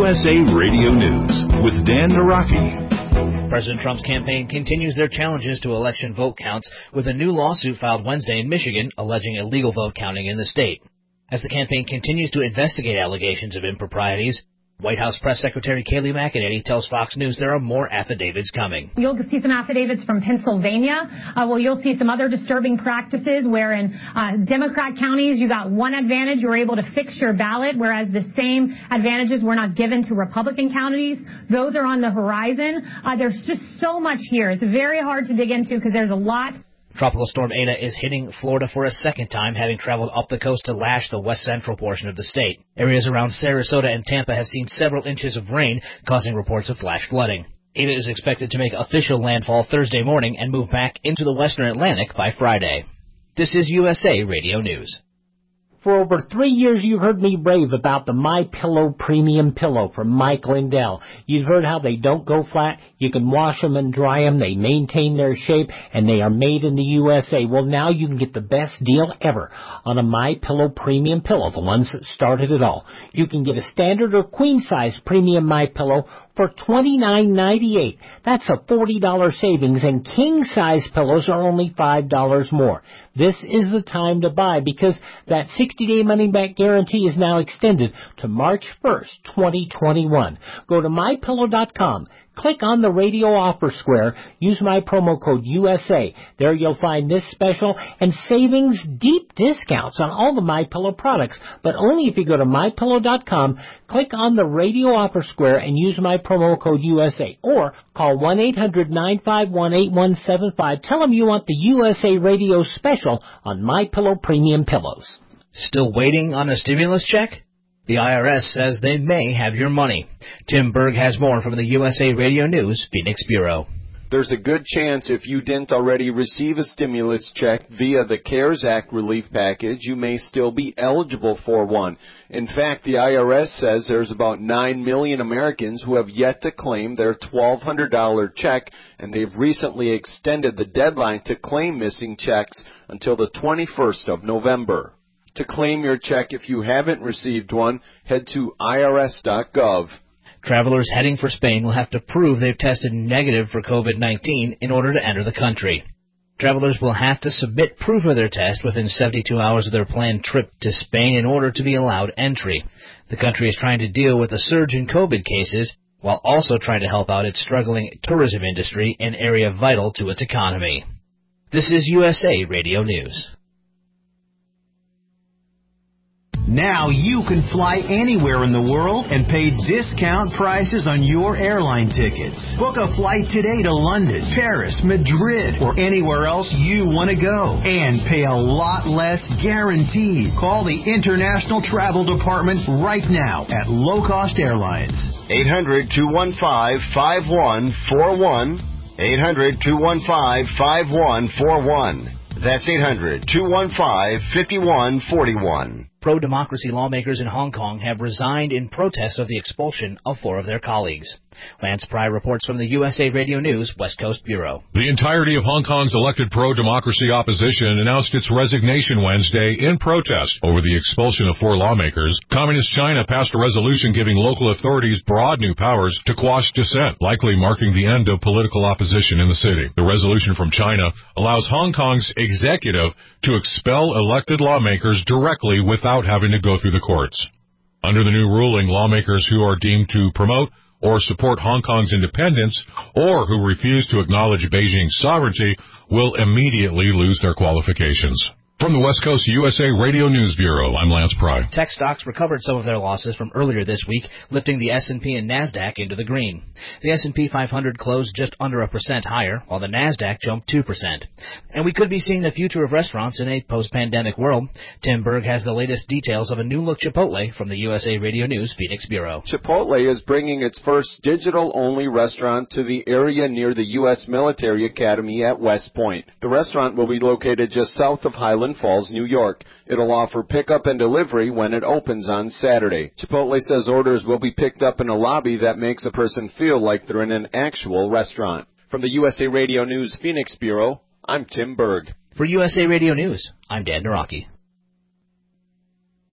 USA Radio News with Dan Naraki. President Trump's campaign continues their challenges to election vote counts with a new lawsuit filed Wednesday in Michigan alleging illegal vote counting in the state. As the campaign continues to investigate allegations of improprieties, White House Press Secretary Kayleigh McEnany tells Fox News there are more affidavits coming. You'll see some affidavits from Pennsylvania. You'll see some other disturbing practices where in Democrat counties you got one advantage, you were able to fix your ballot, whereas the same advantages were not given to Republican counties. Those are on the horizon. There's just so much here. It's very hard to dig into because there's a lot. Tropical storm Eta is hitting Florida for a second time, having traveled up the coast to lash the west central portion of the state. Areas around Sarasota and Tampa have seen several inches of rain, causing reports of flash flooding. Eta is expected to make official landfall Thursday morning and move back into the western Atlantic by Friday. This is USA Radio News. For over 3 years, you've heard me rave about the MyPillow Premium Pillow from Mike Lindell. You've heard how they don't go flat. You can wash them and dry them. They maintain their shape, and they are made in the USA. Well, now you can get the best deal ever on a MyPillow Premium Pillow, the ones that started it all. You can get a standard or queen-size premium MyPillow for $29.98. That's a $40 savings, and king-size pillows are only $5 more. This is the time to buy because that 60-day money-back guarantee is now extended to March 1st, 2021. Go to MyPillow.com. Click on the radio offer square. Use my promo code USA. There you'll find this special and savings, deep discounts on all the MyPillow products, but only if you go to MyPillow.com, click on the radio offer square and use my promo code USA. Or call 1-800-951-8175. Tell them you want the USA Radio special on MyPillow Premium Pillows. Still waiting on a stimulus check? The IRS says they may have your money. Tim Berg has more from the USA Radio News Phoenix Bureau. There's a good chance if you didn't already receive a stimulus check via the CARES Act relief package, you may still be eligible for one. In fact, the IRS says there's about 9 million Americans who have yet to claim their $1,200 check, and they've recently extended the deadline to claim missing checks until the 21st of November. To claim your check if you haven't received one, head to irs.gov. Travelers heading for Spain will have to prove they've tested negative for COVID-19 in order to enter the country. Travelers will have to submit proof of their test within 72 hours of their planned trip to Spain in order to be allowed entry. The country is trying to deal with a surge in COVID cases while also trying to help out its struggling tourism industry, an area vital to its economy. This is USA Radio News. Now you can fly anywhere in the world and pay discount prices on your airline tickets. Book a flight today to London, Paris, Madrid, or anywhere else you want to go. And pay a lot less guaranteed. Call the International Travel Department right now at Low Cost Airlines. 800-215-5141. 800-215-5141. That's 800-215-5141. Pro-democracy lawmakers in Hong Kong have resigned in protest of the expulsion of 4 of their colleagues. Lance Pry reports from the USA Radio News West Coast Bureau. The entirety of Hong Kong's elected pro-democracy opposition announced its resignation Wednesday in protest over the expulsion of 4 lawmakers. Communist China passed a resolution giving local authorities broad new powers to quash dissent, likely marking the end of political opposition in the city. The resolution from China allows Hong Kong's executive to expel elected lawmakers directly without having to go through the courts. Under the new ruling, lawmakers who are deemed to promote or support Hong Kong's independence or who refuse to acknowledge Beijing's sovereignty will immediately lose their qualifications. From the West Coast USA Radio News Bureau, I'm Lance Pry. Tech stocks recovered some of their losses from earlier this week, lifting the S&P and NASDAQ into the green. The S&P 500 closed just under 1% higher, while the NASDAQ jumped 2%. And we could be seeing the future of restaurants in a post-pandemic world. Tim Berg has the latest details of a new-look Chipotle from the USA Radio News Phoenix Bureau. Chipotle is bringing its first digital-only restaurant to the area near the U.S. Military Academy at West Point. The restaurant will be located just south of Highland Falls, New York. It'll offer pickup and delivery when it opens on Saturday. Chipotle says orders will be picked up in a lobby that makes a person feel like they're in an actual restaurant. From the USA Radio News Phoenix Bureau, I'm Tim Berg. For USA Radio News, I'm Dan Naraki.